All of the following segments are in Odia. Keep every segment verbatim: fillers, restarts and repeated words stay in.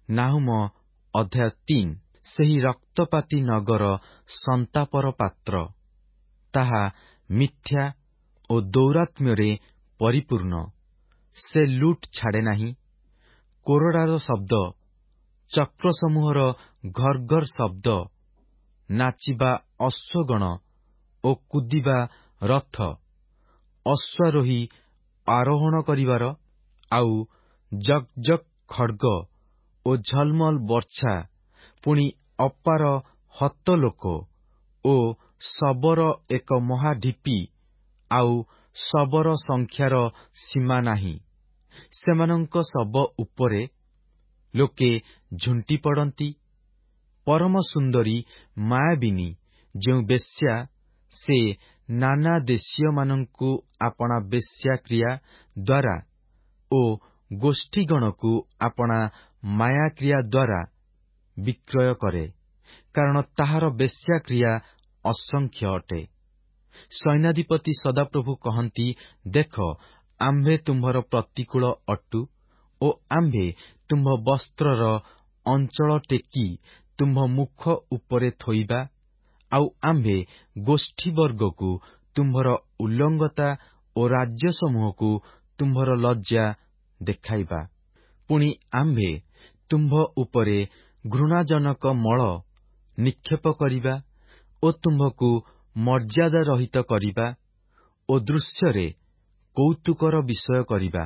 ନାହୁମ ଅଧ୍ୟାୟ ତିନି। ସେହି ରକ୍ତପାତୀ ନଗର ସନ୍ତାପର ପାତ୍ର, ତାହା ମିଥ୍ୟା ଓ ଦୌରାତ୍ମ୍ୟରେ ପରିପୂର୍ଣ୍ଣ। ସେ ଲୁଟ୍ ଛାଡ଼େ ନାହିଁ। କୋରଡ଼ାର ଶବ୍ଦ, ଚକ୍ରସମୂହର ଘର୍ଘର୍ ଶବ୍ଦ, ନାଚିବା ଅଶ୍ୱଗଣ ଓ କୁଦିବା ରଥ, ଅଶ୍ୱାରୋହୀ ଆରୋହଣ କରିବାର, ଆଉ ଜକ୍ ଜକ୍ ଖଡ୍ଗ ଓ ଝଲ୍ମଲ୍ ବର୍ଚ୍ଛା, ପୁଣି ଅପାର ହତଲୋକ ଓ ଶବର ଏକ ମହାଢିପି, ଆଉ ଶବର ସଂଖ୍ୟାର ସୀମା ନାହିଁ। ସେମାନଙ୍କ ଶବ ଉପରେ ଲୋକେ ଝୁଣ୍ଟି ପଡ଼ନ୍ତି। ପରମ ସୁନ୍ଦରୀ ମାୟାବିନୀ ଯେଉଁ ବେଶ୍ୟା, ସେ ନାନା ଦେଶୀୟମାନଙ୍କୁ ଆପଣା ବେଶ୍ୟାକ୍ରିୟା ଦ୍ୱାରା ଓ ଗୋଷ୍ଠୀଗଣକୁ ଆପଣା ମାୟାକ୍ରିୟା ଦ୍ୱାରା ବିକ୍ରୟ କରେ, କାରଣ ତାହାର ବେଶ୍ୟାକ୍ରିୟା ଅସଂଖ୍ୟ ଅଟେ। ସୈନ୍ୟାଧିପତି ସଦାପ୍ରଭୁ କହନ୍ତି, ଦେଖ, ଆମ୍ଭେ ତୁମ୍ଭର ପ୍ରତିକୂଳ ଅଟୁ ଓ ଆମ୍ଭେ ତୁମ୍ଭ ବସ୍ତ୍ରର ଅଞ୍ଚଳ ଟେକି ତୁମ୍ଭ ମୁଖ ଉପରେ ଥୋଇବା, ଆଉ ଆମ୍ଭେ ଗୋଷ୍ଠୀବର୍ଗକୁ ତୁମ୍ଭର ଉଲ୍ଲଙ୍ଗତା ଓ ରାଜ୍ୟସମୂହକୁ ତୁମ୍ଭର ଲଜ୍ଜା ଦେଖାଇବା। ପୁଣି ଆମ୍ଭେ ତୁମ୍ଭ ଉପରେ ଘୃଣାଜନକ ମଳ ନିକ୍ଷେପ କରିବା ଓ ତୁମ୍ଭକୁ ମର୍ଯ୍ୟାଦା ରହିତ କରିବା ଓ ଦୃଶ୍ୟରେ କୌତୁକର ବିଷୟ କରିବା।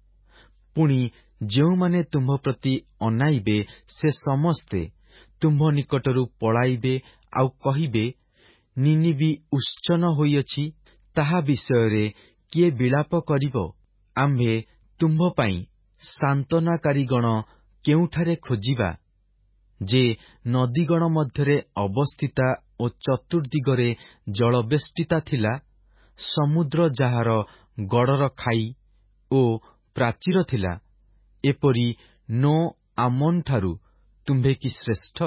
ପୁଣି ଯେଉଁମାନେ ତୁମ୍ଭ ପ୍ରତି ଅନାଇବେ, ସେ ସମସ୍ତେ ତୁମ୍ଭ ନିକଟରୁ ପଳାଇବେ, ଆଉ କହିବେ, ନିନିବି ଉତ୍ସନ୍ନ ହୋଇଅଛି, ତାହା ବିଷୟରେ କିଏ ବିଳାପ କରିବ? ଆମ୍ଭେ ତୁମ୍ଭ ପାଇଁ ସାନ୍ତ୍ୱନାକାରୀଗଣ କେଉଁଠାରେ ଖୋଜିବା, ଯେ ନଦୀଗଣ ମଧ୍ୟରେ ଅବସ୍ଥିତା ଓ ଚତୁର୍ଦ୍ଦିଗରେ ଜଳବେଷ୍ଟିତା ଥିଲା, ସମୁଦ୍ର ଯାହାର ଗଡ଼ର ଖାଇ ଓ ପ୍ରାଚୀର ଥିଲା, ଏପରି ନୋ ଆମୋନଠାରୁ ତୁମ୍ଭେ କି ଶ୍ରେଷ୍ଠ?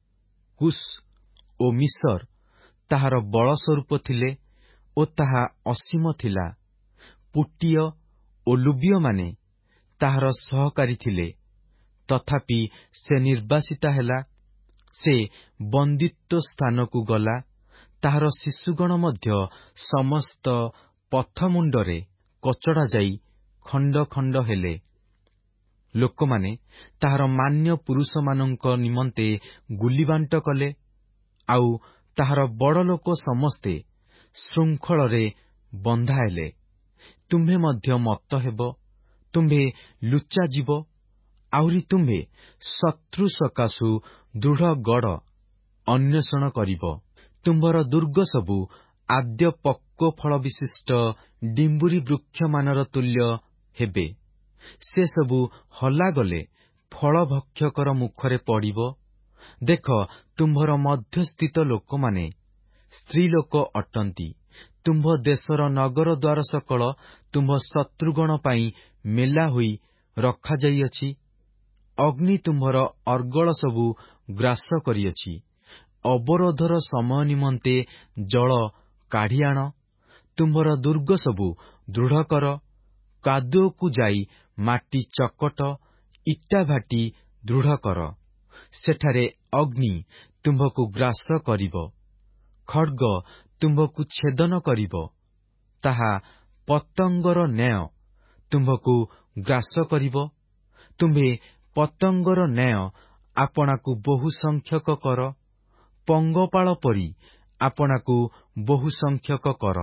କୁଶ ଓ ମିଶର ତାହାର ବଳସ୍ୱରୂପ ଥିଲେ ଓ ତାହା ଅସୀମ ଥିଲା। ପୁଟୀୟ ଓ ଲୁବୀୟମାନେ ତାହାର ସହକାରୀ ଥିଲେ, ତଥାପି ସେ ନିର୍ବାସିତା ହେଲା। ସେ ବନ୍ଦିତ୍ୱ ସ୍ଥାନକୁ ଗଲା। ତାହାର ଶିଶୁଗଣ ମଧ୍ୟ ସମସ୍ତ ପଥମୁଣ୍ଡରେ କଚଡ଼ା ଯାଇ ଖଣ୍ଡ ଖଣ୍ଡ ହେଲେ। ଲୋକମାନେ ତାହାର ମାନ୍ୟ ପୁରୁଷମାନଙ୍କ ନିମନ୍ତେ ଗୁଲିବାଣ୍ଟ କଲେ, ଆଉ ତାହାର ବଡ଼ଲୋକ ସମସ୍ତେ ଶୃଙ୍ଖଳରେ ବନ୍ଧା ହେଲେ। ତୁମ୍ଭେ ମଧ୍ୟ ମତ୍ତ ହେବ, ତୁମ୍ଭେ ଲୁଚାଯିବ, ଆହୁରି ତୁମ୍ଭେ ଶତ୍ରୁ ସକାଶୁ ଦୃଢ଼ ଗଡ଼ ଅନ୍ୱେଷଣ କରିବ। ତୁମ୍ଭର ଦୁର୍ଗ ସବୁ ଆଦ୍ୟ ପକ୍ୱ ଫଳ ବିଶିଷ୍ଟ ଡିମ୍ବୁରି ବୃକ୍ଷମାନର ତୁଲ୍ୟ ହେବେ। ସେ ସବୁ ହଲାଗଲେ ଫଳଭକ୍ଷକର ମୁଖରେ ପଡ଼ିବ। ଦେଖ, ତୁମ୍ଭର ମଧ୍ୟସ୍ଥିତ ଲୋକମାନେ ସ୍ତ୍ରୀଲୋକ ଅଟନ୍ତି। ତୁମ୍ଭ ଦେଶର ନଗରଦ୍ୱାର ସକଳ ତୁମ୍ଭ ଶତ୍ରୁଗଣ ପାଇଁ ମେଲା ହୋଇ ରଖାଯାଇଅଛି। ଅଗ୍ନି ତୁମ୍ଭର ଅର୍ଗଳ ସବୁ ଗ୍ରାସ କରିଅଛି। ଅବରୋଧର ସମୟ ନିମନ୍ତେ ଜଳ କାଢ଼ି ଆଣ। ତୁମ୍ଭର ଦୁର୍ଗ ସବୁ ଦୃଢ଼ କର। କାଦୁଅକୁ ଯାଇ ମାଟି ଚକଟ, ଇଟାଭାଟି ଦୃଢ଼ କର। ସେଠାରେ ଅଗ୍ନି ତୁମ୍ଭକୁ ଗ୍ରାସ କରିବ, ଖଡ୍ଗ ତୁମ୍ଭକୁ ଛେଦନ କରିବ। ତାହା ପତଙ୍ଗର ନ୍ୟାୟ ତୁମ୍ଭକୁ ଗ୍ରାସ କରିବ। ତୁମ୍ଭେ ପତଙ୍ଗର ନ୍ୟାୟ ଆପଣାକୁ ବହୁ ସଂଖ୍ୟକ କର, ପଙ୍ଗପାଳ ପରି ଆପଣାକୁ ବହୁ ସଂଖ୍ୟକ କର।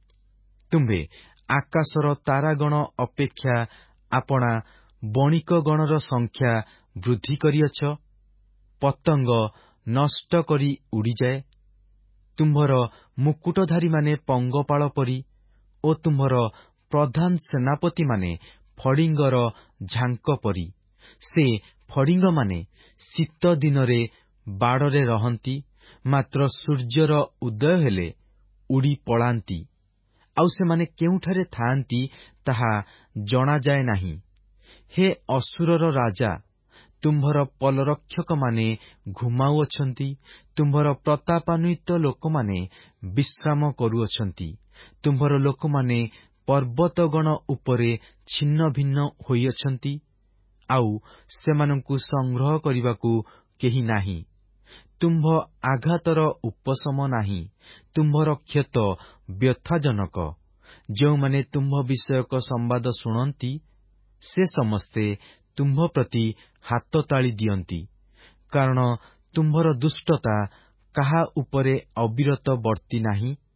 ତୁମ୍ଭେ ଆକାଶର ତାରାଗଣ ଅପେକ୍ଷା ଆପଣା ବଣିକଗଣର ସଂଖ୍ୟା ବୃଦ୍ଧି କରିଅଛ। ପତଙ୍ଗ ନଷ୍ଟ କରି ଉଡ଼ିଯାଏ। ତୁମ୍ଭର ମୁକୁଟଧାରୀମାନେ ପଙ୍ଗପାଳ ପରି ଓ ତୁମ୍ଭର ପ୍ରଧାନ ସେନାପତିମାନେ ଫଡ଼ିଙ୍ଗର ଝାଙ୍କ ପରି। ସେ ଫଡ଼ିଙ୍ଗମାନେ ଶୀତ ଦିନରେ ବାଡ଼ରେ ରହନ୍ତି, ମାତ୍ର ସୂର୍ଯ୍ୟର ଉଦୟ ହେଲେ ଉଡ଼ି ପଳାନ୍ତି, ଆଉ ସେମାନେ କେଉଁଠାରେ ଥାଆନ୍ତି ତାହା ଜଣାଯାଏ ନାହିଁ। ହେ ଅସୁରର ରାଜା, ତୁମ୍ଭର ପଲରକ୍ଷକମାନେ ଘୁମାଉଅଛନ୍ତି। ତୁମ୍ଭର ପ୍ରତାପାନ୍ୱିତ ଲୋକମାନେ ବିଶ୍ରାମ କରୁଅଛନ୍ତି। ତୁମ୍ଭର ଲୋକମାନେ ପର୍ବତଗଣ ଉପରେ ଛିନ୍ନ ଭିନ୍ନ ହୋଇଅଛନ୍ତି, ଆଉ ସେମାନଙ୍କୁ ସଂଗ୍ରହ କରିବାକୁ କେହି ନାହିଁ। ତୁମ୍ଭ ଆଘାତର ଉପଶମ ନାହିଁ, ତୁମ୍ଭର କ୍ଷତ ବ୍ୟଥାଜନକ। ଯେଉଁମାନେ ତୁମ୍ଭ ବିଷୟକ ସମ୍ବାଦ ଶୁଣନ୍ତି, ସେ ସମସ୍ତେ ତୁମ୍ଭ ପ୍ରତି ହାତତାଳି ଦିଅନ୍ତି, କାରଣ ତୁମ୍ଭର ଦୁଷ୍ଟତା କାହା ଉପରେ ଅବିରତ ବର୍ତ୍ତି ନାହିଁ।